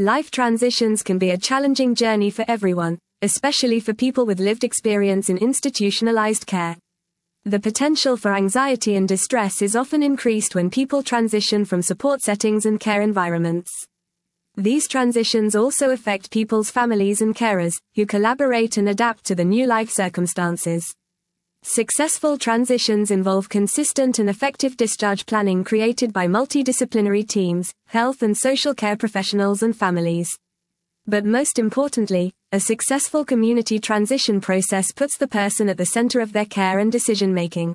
Life transitions can be a challenging journey for everyone, especially for people with lived experience in institutionalized care. The potential for anxiety and distress is often increased when people transition from support settings and care environments. These transitions also affect people's families and carers, who collaborate and adapt to the new life circumstances. Successful transitions involve consistent and effective discharge planning created by multidisciplinary teams, health and social care professionals and families. But most importantly, a successful community transition process puts the person at the center of their care and decision-making.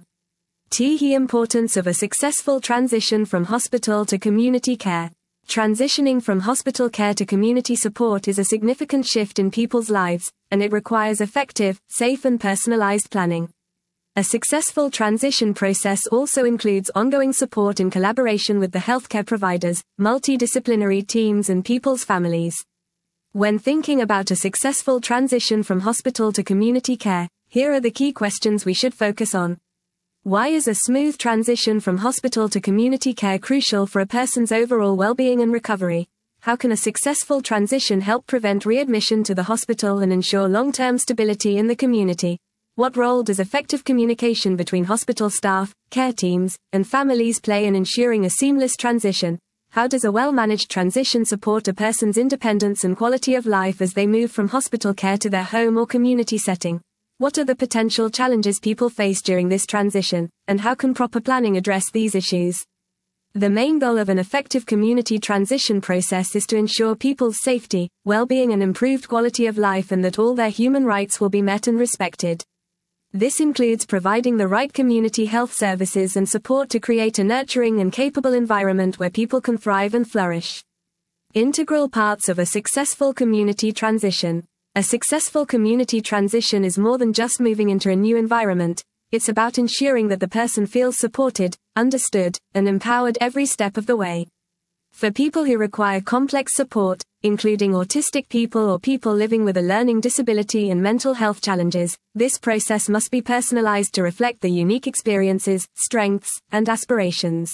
The importance of a successful transition from hospital to community care. Transitioning from hospital care to community support is a significant shift in people's lives, and it requires effective, safe and personalized planning. A successful transition process also includes ongoing support in collaboration with the healthcare providers, multidisciplinary teams and people's families. When thinking about a successful transition from hospital to community care, here are the key questions we should focus on. Why is a smooth transition from hospital to community care crucial for a person's overall well-being and recovery? How can a successful transition help prevent readmission to the hospital and ensure long-term stability in the community? What role does effective communication between hospital staff, care teams, and families play in ensuring a seamless transition? How does a well-managed transition support a person's independence and quality of life as they move from hospital care to their home or community setting? What are the potential challenges people face during this transition, and how can proper planning address these issues? The main goal of an effective community transition process is to ensure people's safety, well-being and improved quality of life, and that all their human rights will be met and respected. This includes providing the right community health services and support to create a nurturing and capable environment where people can thrive and flourish. Integral parts of a successful community transition. A successful community transition is more than just moving into a new environment. It's about ensuring that the person feels supported, understood, and empowered every step of the way. For people who require complex support, including autistic people or people living with a learning disability and mental health challenges, this process must be personalized to reflect the unique experiences, strengths, and aspirations.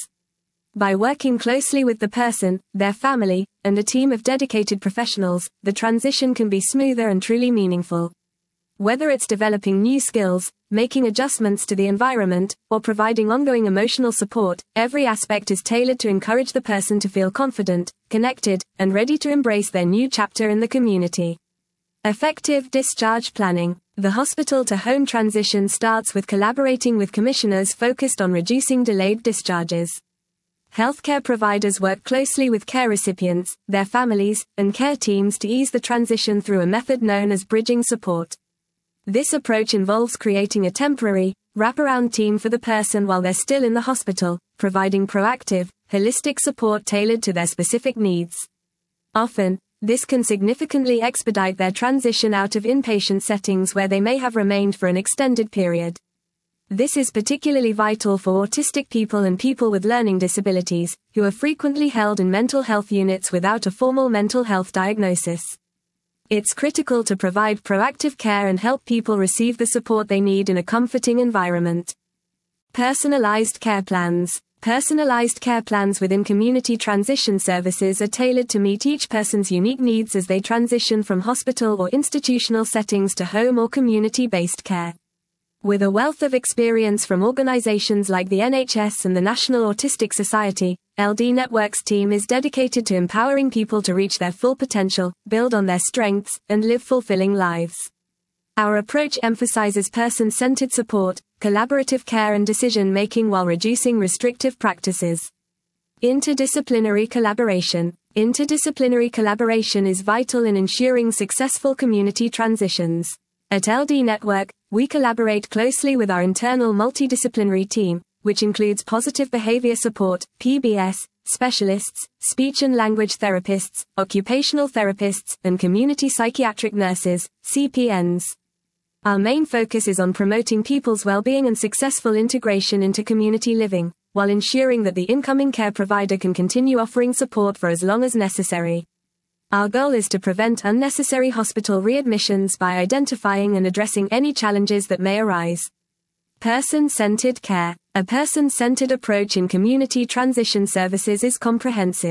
By working closely with the person, their family, and a team of dedicated professionals, the transition can be smoother and truly meaningful. Whether it's developing new skills, making adjustments to the environment, or providing ongoing emotional support, every aspect is tailored to encourage the person to feel confident, connected, and ready to embrace their new chapter in the community. Effective discharge planning. The hospital-to-home transition starts with collaborating with commissioners focused on reducing delayed discharges. Healthcare providers work closely with care recipients, their families, and care teams to ease the transition through a method known as bridging support. This approach involves creating a temporary, wraparound team for the person while they're still in the hospital, providing proactive, holistic support tailored to their specific needs. Often, this can significantly expedite their transition out of inpatient settings where they may have remained for an extended period. This is particularly vital for autistic people and people with learning disabilities, who are frequently held in mental health units without a formal mental health diagnosis. It's critical to provide proactive care and help people receive the support they need in a comforting environment. Personalized care plans. Personalized care plans within community transition services are tailored to meet each person's unique needs as they transition from hospital or institutional settings to home or community-based care. With a wealth of experience from organizations like the NHS and the National Autistic Society, LD Network's team is dedicated to empowering people to reach their full potential, build on their strengths, and live fulfilling lives. Our approach emphasizes person-centered support, collaborative care and decision-making while reducing restrictive practices. Interdisciplinary collaboration. Interdisciplinary collaboration is vital in ensuring successful community transitions. At LD Network, we collaborate closely with our internal multidisciplinary team, which includes positive behavior support, PBS, specialists, speech and language therapists, occupational therapists, and community psychiatric nurses, CPNs. Our main focus is on promoting people's well-being and successful integration into community living, while ensuring that the incoming care provider can continue offering support for as long as necessary. Our goal is to prevent unnecessary hospital readmissions by identifying and addressing any challenges that may arise. Person-centered care. A person-centered approach in community transition services is comprehensive.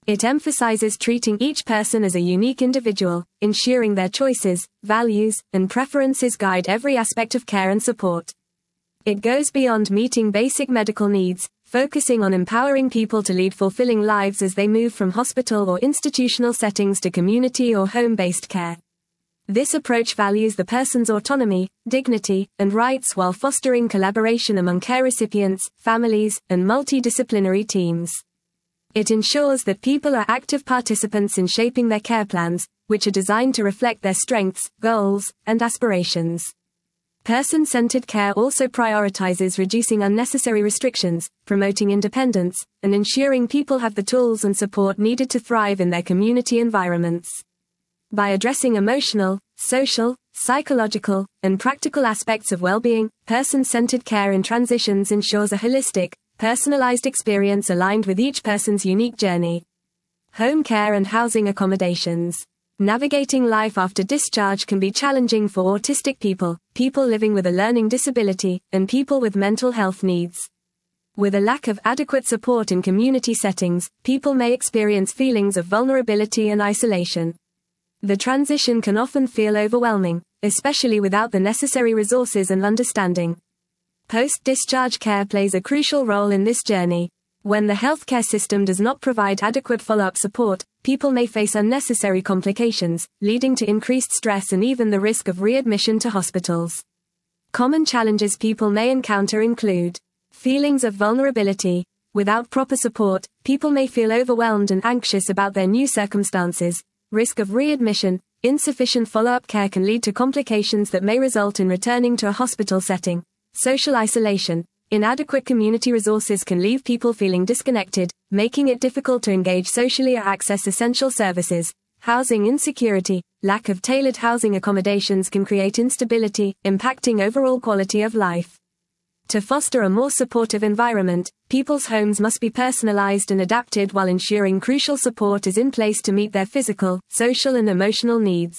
It emphasizes treating each person as a unique individual, ensuring their choices, values, and preferences guide every aspect of care and support. It goes beyond meeting basic medical needs, focusing on empowering people to lead fulfilling lives as they move from hospital or institutional settings to community or home-based care. This approach values the person's autonomy, dignity, and rights while fostering collaboration among care recipients, families, and multidisciplinary teams. It ensures that people are active participants in shaping their care plans, which are designed to reflect their strengths, goals, and aspirations. Person-centered care also prioritizes reducing unnecessary restrictions, promoting independence, and ensuring people have the tools and support needed to thrive in their community environments. By addressing emotional, social, psychological, and practical aspects of well-being, person-centered care in transitions ensures a holistic, personalized experience aligned with each person's unique journey. Home care and housing accommodations. Navigating life after discharge can be challenging for autistic people, people living with a learning disability, and people with mental health needs. With a lack of adequate support in community settings, people may experience feelings of vulnerability and isolation. The transition can often feel overwhelming, especially without the necessary resources and understanding. Post-discharge care plays a crucial role in this journey. When the healthcare system does not provide adequate follow-up support, people may face unnecessary complications, leading to increased stress and even the risk of readmission to hospitals. Common challenges people may encounter include feelings of vulnerability. Without proper support, people may feel overwhelmed and anxious about their new circumstances. Risk of readmission. Insufficient follow-up care can lead to complications that may result in returning to a hospital setting. Social isolation. Inadequate community resources can leave people feeling disconnected, making it difficult to engage socially or access essential services. Housing insecurity. Lack of tailored housing accommodations can create instability, impacting overall quality of life. To foster a more supportive environment, people's homes must be personalized and adapted while ensuring crucial support is in place to meet their physical, social, and emotional needs.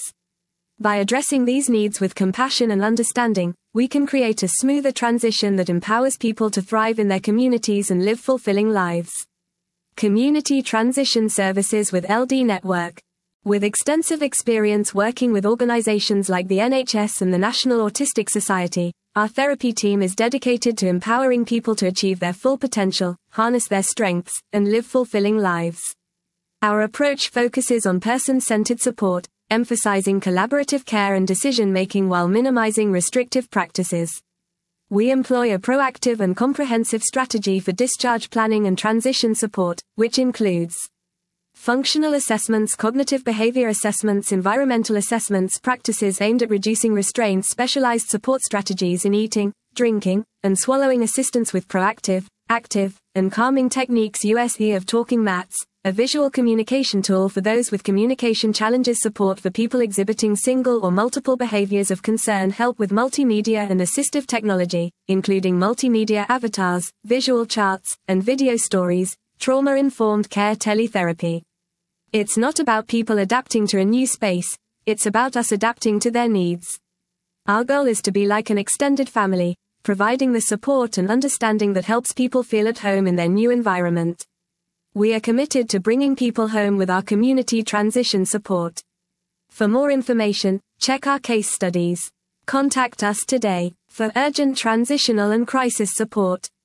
By addressing these needs with compassion and understanding, we can create a smoother transition that empowers people to thrive in their communities and live fulfilling lives. Community Transition Services with LD Network. With extensive experience working with organizations like the NHS and the National Autistic Society, our therapy team is dedicated to empowering people to achieve their full potential, harness their strengths, and live fulfilling lives. Our approach focuses on person-centered support, emphasizing collaborative care and decision-making while minimizing restrictive practices. We employ a proactive and comprehensive strategy for discharge planning and transition support, which includes functional assessments, cognitive behavior assessments, environmental assessments, practices aimed at reducing restraints, specialized support strategies in eating, drinking, and swallowing, assistance with proactive, active, and calming techniques, use of talking mats, a visual communication tool for those with communication challenges, support for people exhibiting single or multiple behaviors of concern, help with multimedia and assistive technology, including multimedia avatars, visual charts, and video stories, trauma-informed care teletherapy. It's not about people adapting to a new space, it's about us adapting to their needs. Our goal is to be like an extended family, providing the support and understanding that helps people feel at home in their new environment. We are committed to bringing people home with our community transition support. For more information, check our case studies. Contact us today for urgent transitional and crisis support.